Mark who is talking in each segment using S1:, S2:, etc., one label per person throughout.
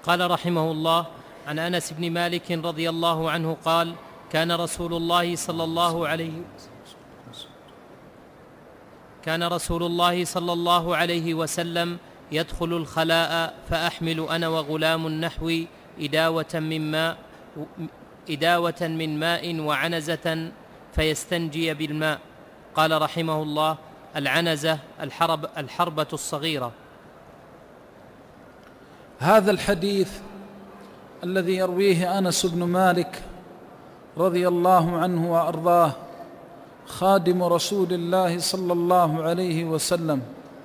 S1: قال رحمه الله: عن أنس بن مالك رضي الله عنه قال: كان رسول الله صلى الله عليه وسلم يدخل الخلاء فأحمل أنا وغلام نحوي إداوة من ماء وعنزة فيستنجي بالماء. قال رحمه الله: العنزة الحربة الصغيرة.
S2: هذا الحديث الذي يرويه أنس بن مالك رضي الله عنه وأرضاه خادم رسول الله صلى الله عليه وسلم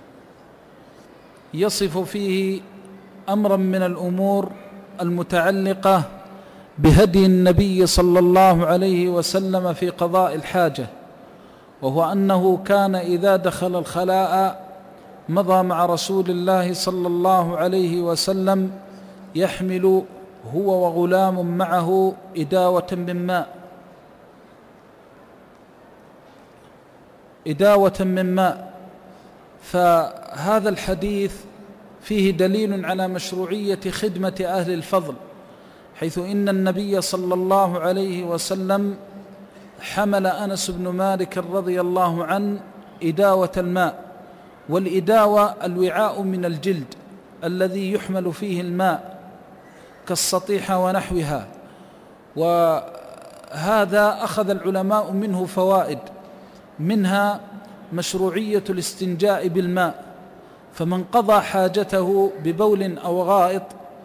S2: يصف فيه أمرا من الأمور المتعلقة بهدي النبي صلى الله عليه وسلم في قضاء الحاجة، وهو أنه كان إذا دخل الخلاء مضى مع رسول الله صلى الله عليه وسلم يحمل هو وغلام معه إداوة من ماء. فهذا الحديث فيه دليل على مشروعية خدمة أهل الفضل، حيث إن النبي صلى الله عليه وسلم حمل أنس بن مالك رضي الله عنه إداوة الماء، والإداوة الوعاء من الجلد الذي يحمل فيه الماء كالسطيحة ونحوها. وهذا أخذ العلماء منه فوائد، منها مشروعية الاستنجاء بالماء، فمن قضى حاجته ببول أو غائط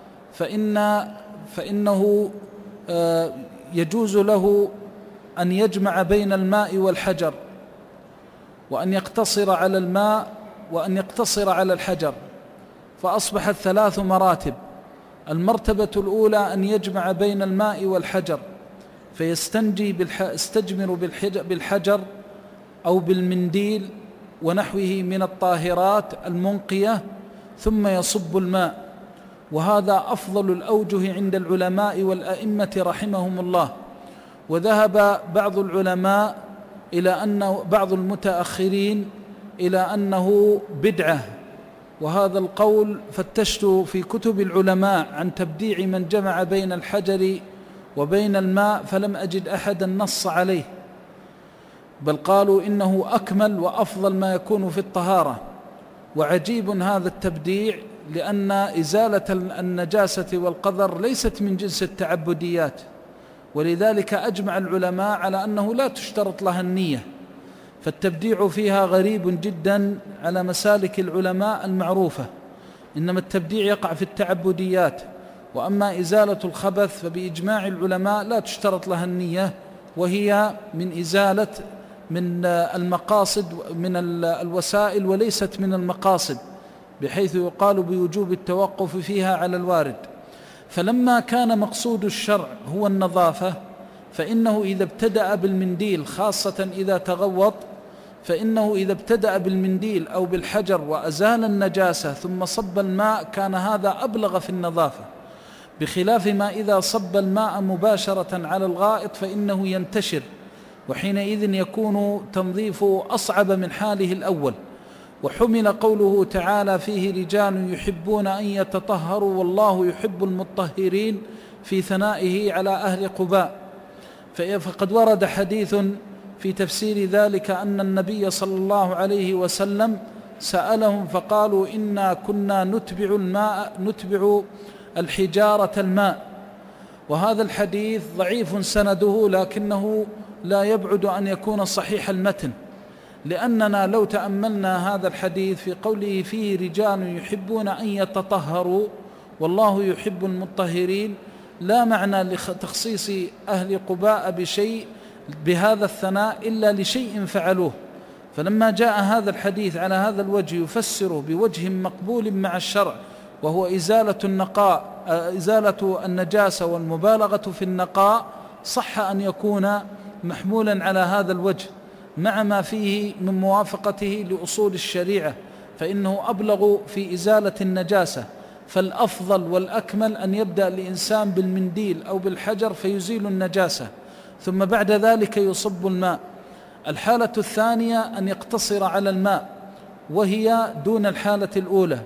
S2: فإنه يجوز له أن يجمع بين الماء والحجر، وأن يقتصر على الماء وأن يقتصر على الحجر، فأصبحت 3 مراتب. المرتبة الأولى أن يجمع بين الماء والحجر يستجمر بالحجر أو بالمنديل ونحوه من الطاهرات المنقية، ثم يصب الماء. وهذا أفضل الأوجه عند العلماء والأئمة رحمهم الله. وذهب بعض العلماء بعض المتأخرين إلى أنه بدعة، وهذا القول فتشت في كتب العلماء عن تبديع من جمع بين الحجر وبين الماء فلم أجد أحدا نص عليه، بل قالوا إنه أكمل وأفضل ما يكون في الطهارة. وعجيب هذا التبديع، لأن إزالة النجاسة والقذر ليست من جنس التعبديات، ولذلك أجمع العلماء على أنه لا تشترط لها النية، فالتبديع فيها غريب جدا على مسالك العلماء المعروفة، إنما التبديع يقع في التعبديات. وأما إزالة الخبث فبإجماع العلماء لا تشترط لها النية، وهي من إزالة من المقاصد من الوسائل وليست من المقاصد، بحيث يقال بوجوب التوقف فيها على الوارد. فلما كان مقصود الشرع هو النظافة، فإنه إذا ابتدأ بالمنديل، خاصة إذا تغوط، فإنه إذا ابتدأ بالمنديل أو بالحجر وأزال النجاسة ثم صب الماء كان هذا أبلغ في النظافة، بخلاف ما إذا صب الماء مباشرة على الغائط فإنه ينتشر، وحينئذ يكون تنظيفه أصعب من حاله الأول. وحمل قوله تعالى: فيه رجال يحبون أن يتطهروا والله يحب المطهرين، في ثنائه على أهل قباء. فقد ورد حديث في تفسير ذلك أن النبي صلى الله عليه وسلم سألهم فقالوا: إنا كنا نتبع الحجارة الماء. وهذا الحديث ضعيف سنده، لكنه لا يبعد أن يكون صحيح المتن، لأننا لو تأملنا هذا الحديث في قوله: فيه رجال يحبون أن يتطهروا والله يحب المطهرين، لا معنى لتخصيص أهل قباء بشيء بهذا الثناء إلا لشيء فعلوه. فلما جاء هذا الحديث على هذا الوجه يفسره بوجه مقبول مع الشرع، وهو إزالة النجاسة والمبالغة في النقاء، صح أن يكون محمولا على هذا الوجه مع ما فيه من موافقته لأصول الشريعة، فإنه أبلغ في إزالة النجاسة. فالأفضل والأكمل أن يبدأ الإنسان بالمنديل أو بالحجر فيزيل النجاسة، ثم بعد ذلك يصب الماء. الحالة الثانية أن يقتصر على الماء، وهي دون الحالة الأولى.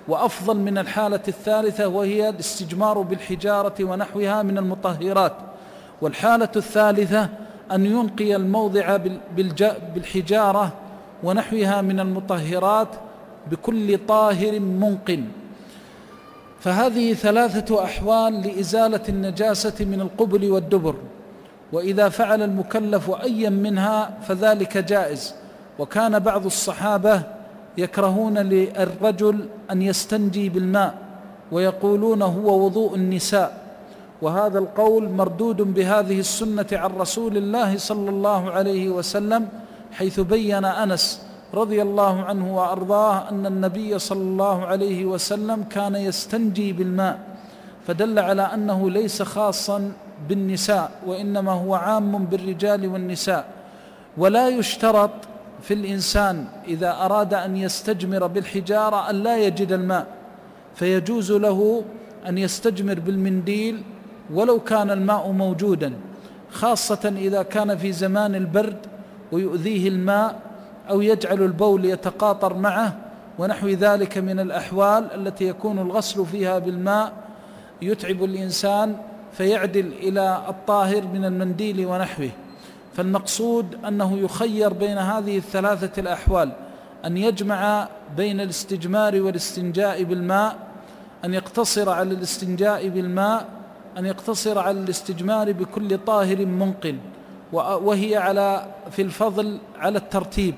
S2: وأفضل من الحالة الثالثة، وهي الاستجمار بالحجارة ونحوها من المطهرات. والحالة الثالثة أن ينقي الموضع بالحجارة ونحوها من المطهرات بكل طاهر منق. فهذه 3 أحوال لإزالة النجاسة من القبل والدبر، وإذا فعل المكلف أيا منها فذلك جائز. وكان بعض الصحابة يكرهون للرجل أن يستنجي بالماء ويقولون هو وضوء النساء، وهذا القول مردود بهذه السنة عن رسول الله صلى الله عليه وسلم، حيث بين أنس رضي الله عنه وأرضاه أن النبي صلى الله عليه وسلم كان يستنجي بالماء، فدل على أنه ليس خاصا بالنساء، وإنما هو عام بالرجال والنساء. ولا يشترط في الإنسان إذا أراد أن يستجمر بالحجارة أن لا يجد الماء، فيجوز له أن يستجمر بالمنديل ولو كان الماء موجودا، خاصة إذا كان في زمان البرد ويؤذيه الماء، أو يجعل البول يتقاطر معه ونحو ذلك من الأحوال التي يكون الغسل فيها بالماء يتعب الإنسان، فيعدل إلى الطاهر من المنديل ونحوه. فالمقصود أنه يخير بين هذه ال3 الأحوال، أن يجمع بين الاستجمار والاستنجاء بالماء، أن يقتصر على الاستنجاء بالماء، أن يقتصر على الاستجمار بكل طاهر منقل، وهي في الفضل على الترتيب.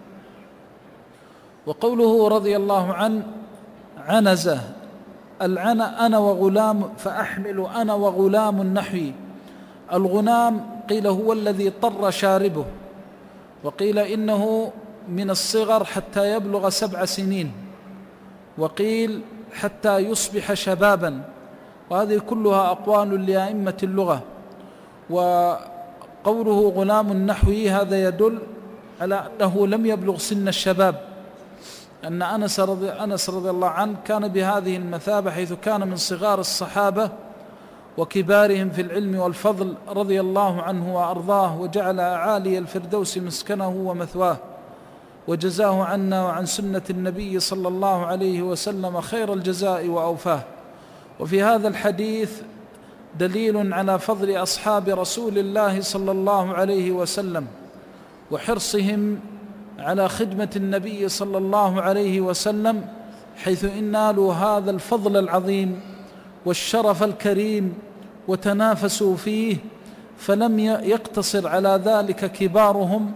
S2: وقوله رضي الله عنه عنزه أنا وغلام فأحمل أنا وغلام نحوي. الغلام قيل هو الذي طر شاربه، وقيل إنه من الصغر حتى يبلغ 7 سنين، وقيل حتى يصبح شبابا، وهذه كلها أقوال لأئمة اللغة. وقوله غلام نحوي هذا يدل على أنه لم يبلغ سن الشباب، أن أنس رضي الله عنه كان بهذه المثابة، حيث كان من صغار الصحابة وكبارهم في العلم والفضل رضي الله عنه وأرضاه، وجعل عالي الفردوس مسكنه ومثواه، وجزاه عنا وعن سنة النبي صلى الله عليه وسلم خير الجزاء وأوفاه. وفي هذا الحديث دليل على فضل أصحاب رسول الله صلى الله عليه وسلم وحرصهم على خدمة النبي صلى الله عليه وسلم، حيث نالوا هذا الفضل العظيم والشرف الكريم وتنافسوا فيه، فلم يقتصر على ذلك كبارهم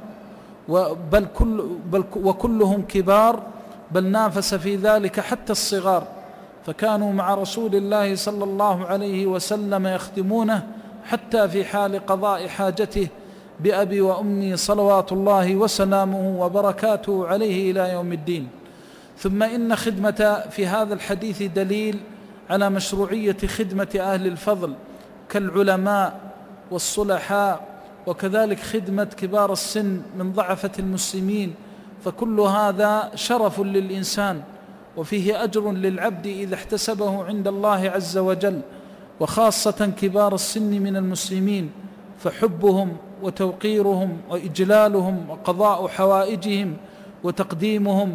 S2: وكلهم كبار، بل نافس في ذلك حتى الصغار، فكانوا مع رسول الله صلى الله عليه وسلم يخدمونه حتى في حال قضاء حاجته بأبي وأمي صلوات الله وسلامه وبركاته عليه إلى يوم الدين. ثم إن خدمة في هذا الحديث دليل على مشروعية خدمة أهل الفضل كالعلماء والصلحاء، وكذلك خدمة كبار السن من ضعفة المسلمين، فكل هذا شرف للإنسان وفيه أجر للعبد إذا احتسبه عند الله عز وجل، وخاصة كبار السن من المسلمين، فحبهم وتوقيرهم وإجلالهم وقضاء حوائجهم وتقديمهم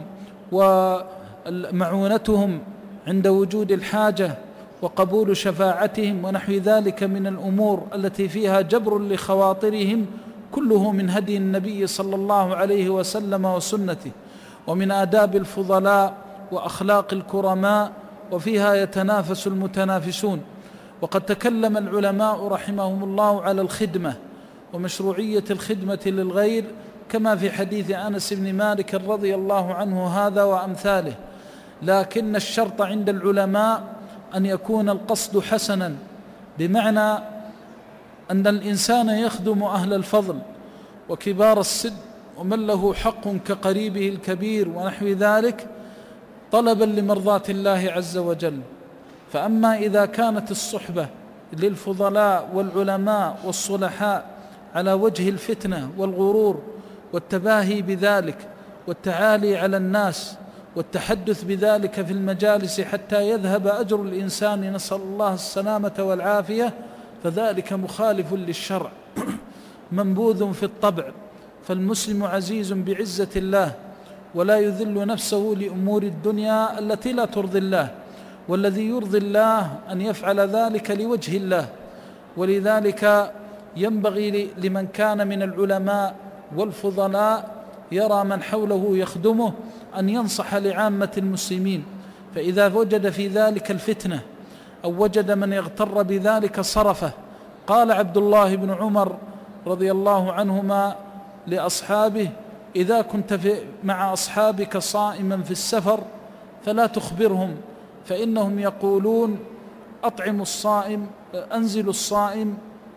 S2: ومعونتهم عند وجود الحاجة وقبول شفاعتهم ونحو ذلك من الأمور التي فيها جبر لخواطرهم، كله من هدي النبي صلى الله عليه وسلم وسنته، ومن آداب الفضلاء وأخلاق الكرماء، وفيها يتنافس المتنافسون. وقد تكلم العلماء رحمهم الله على الخدمة ومشروعية الخدمة للغير، كما في حديث أنس بن مالك رضي الله عنه هذا وأمثاله، لكن الشرط عند العلماء أن يكون القصد حسنا، بمعنى أن الإنسان يخدم أهل الفضل وكبار السن ومن له حق كقريبه الكبير ونحو ذلك طلبا لمرضاة الله عز وجل. فأما إذا كانت الصحبة للفضلاء والعلماء والصلحاء على وجه الفتنة والغرور والتباهي بذلك والتعالي على الناس والتحدث بذلك في المجالس حتى يذهب أجر الإنسان، نسأل الله السلامة والعافية، فذلك مخالف للشرع منبوذ في الطبع. فالمسلم عزيز بعزة الله ولا يذل نفسه لأمور الدنيا التي لا ترضي الله، والذي يرضي الله أن يفعل ذلك لوجه الله. ولذلك ينبغي لمن كان من العلماء والفضلاء يرى من حوله يخدمه أن ينصح لعامة المسلمين، فإذا وجد في ذلك الفتنة أو وجد من يغتر بذلك صرفه. قال عبد الله بن عمر رضي الله عنهما لأصحابه: إذا كنت مع أصحابك صائما في السفر فلا تخبرهم، فإنهم يقولون: أطعموا الصائم، أنزلوا الصائم،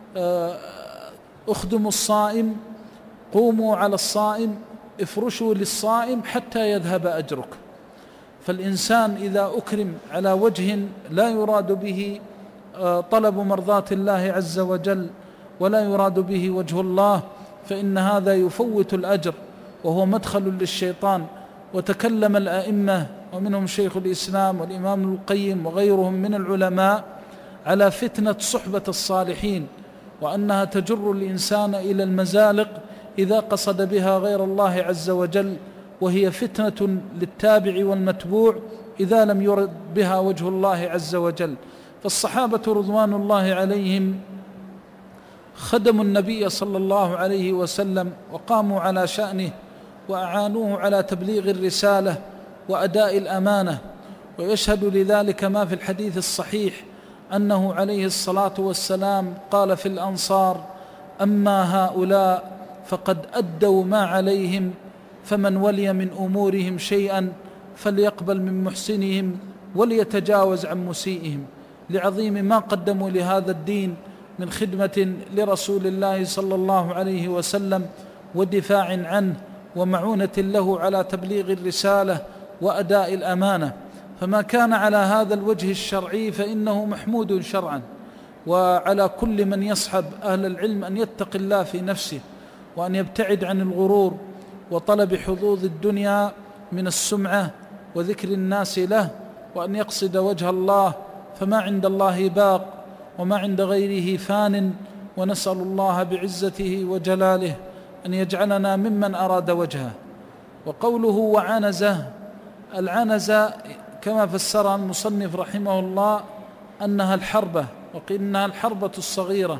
S2: أخدموا الصائم، قوموا على الصائم، افرشوا للصائم حتى يذهب أجرك. فالإنسان إذا أكرم على وجه لا يراد به طلب مرضاة الله عز وجل ولا يراد به وجه الله، فإن هذا يفوت الأجر وهو مدخل للشيطان. وتكلم الأئمة ومنهم شيخ الإسلام والإمام ابن القيم وغيرهم من العلماء على فتنة صحبة الصالحين، وأنها تجر الإنسان إلى المزالق إذا قصد بها غير الله عز وجل، وهي فتنة للتابع والمتبوع إذا لم يرد بها وجه الله عز وجل. فالصحابة رضوان الله عليهم خدموا النبي صلى الله عليه وسلم وقاموا على شأنه وأعانوه على تبليغ الرسالة وأداء الأمانة. ويشهد لذلك ما في الحديث الصحيح أنه عليه الصلاة والسلام قال في الأنصار: أما هؤلاء فقد أدوا ما عليهم، فمن ولي من أمورهم شيئا فليقبل من محسنهم وليتجاوز عن مسيئهم، لعظيم ما قدموا لهذا الدين من خدمة لرسول الله صلى الله عليه وسلم ودفاع عنه ومعونة له على تبليغ الرسالة وأداء الأمانة. فما كان على هذا الوجه الشرعي فإنه محمود شرعا. وعلى كل من يصحب أهل العلم أن يتقي الله في نفسه، وأن يبتعد عن الغرور وطلب حظوظ الدنيا من السمعة وذكر الناس له، وأن يقصد وجه الله، فما عند الله باق وما عند غيره فان. ونسأل الله بعزته وجلاله أن يجعلنا ممن أراد وجهه. وقوله وعنزة، العنزة كما فسرها المصنف رحمه الله أنها الحربة، وقيل إنها الحربة الصغيرة.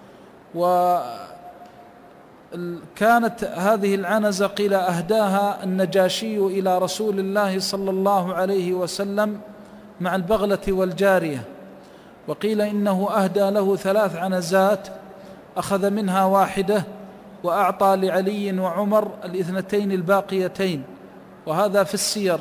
S2: وكانت هذه العنزة قيل أهداها النجاشي إلى رسول الله صلى الله عليه وسلم مع البغلة والجارية، وقيل إنه أهدى له 3 عنزات أخذ منها واحدة وأعطى لعلي وعمر 2 الباقيتين، وهذا في السير.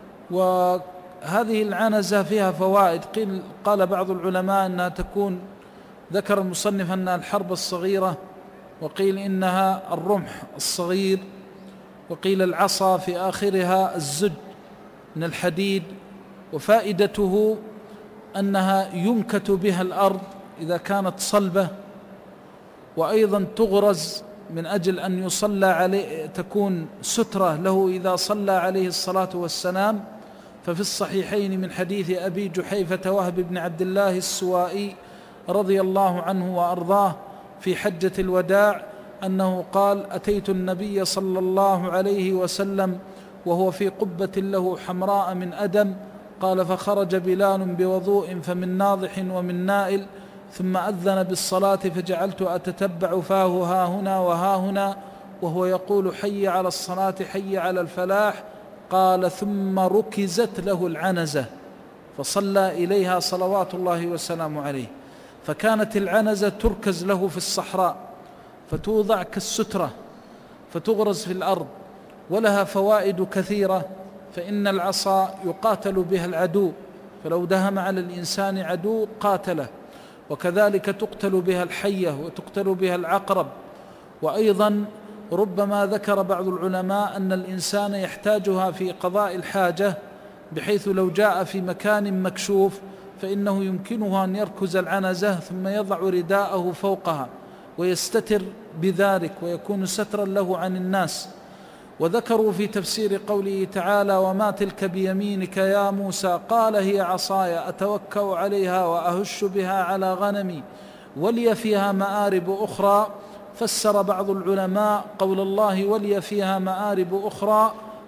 S2: وهذه العنزة فيها فوائد. قال بعض العلماء أنها تكون، ذكر المصنف أنها الحرب الصغيرة، وقيل إنها الرمح الصغير، وقيل العصا في آخرها الزج من الحديد. وفائدته أنها ينكت بها الأرض إذا كانت صلبة، وأيضا تغرز من أجل أن يصلى عليه، تكون سترة له إذا صلى عليه الصلاة والسلام. ففي الصحيحين من حديث أبي جحيفة وهب بن عبد الله السوائي رضي الله عنه وأرضاه في حجة الوداع أنه قال: أتيت النبي صلى الله عليه وسلم وهو في قبة له حمراء من أدم، قال: فخرج بلال بوضوء فمن ناضح ومن نائل، ثم أذن بالصلاة فجعلت أتتبع فاه ها هنا وها هنا وهو يقول: حي على الصلاة حي على الفلاح. قال: ثم ركزت له العنزة فصلى إليها صلوات الله وسلامه عليه. فكانت العنزة تركز له في الصحراء، فتوضع كالسترة فتغرز في الأرض، ولها فوائد كثيرة. فإن العصا يقاتل بها العدو، فلو دهم على الإنسان عدو قاتله، وكذلك تقتل بها الحية وتقتل بها العقرب. وأيضا ربما ذكر بعض العلماء أن الإنسان يحتاجها في قضاء الحاجة، بحيث لو جاء في مكان مكشوف فإنه يمكنه أن يركز العنزة ثم يضع رداءه فوقها ويستتر بذلك ويكون سترا له عن الناس. وذكروا في تفسير قوله تعالى: وما تلك بيمينك يا موسى، قال: هي عصاي أتوكأ عليها وأهش بها على غنمي ولي فيها مآرب أخرى. فسر بعض العلماء قول الله ولي فيها مآرب أخرى،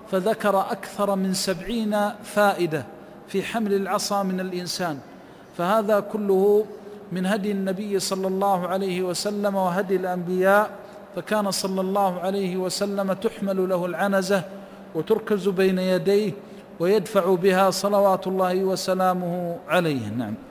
S2: فذكر أكثر من 70 فائدة في حمل العصا من الإنسان، فهذا كله من هدي النبي صلى الله عليه وسلم وهدي الأنبياء. فكان صلى الله عليه وسلم تحمل له العنزة وتركز بين يديه ويدفع بها صلوات الله وسلامه عليه. نعم.